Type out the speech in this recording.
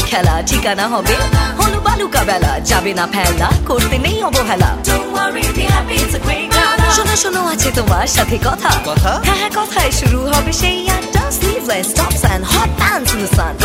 খেলা ঠিকানা হবে হলো বালুকা বেলা যাবে না ফেলা করতে নেই অবহেলা Don't worry be happy it's a great gala শোনো শোনো আছে তোমার সাথে কথা কথা হ্যাঁ হ্যাঁ কথায় শুরু হবে সেই আড্ডা sleeveless tops and hot pants in the sun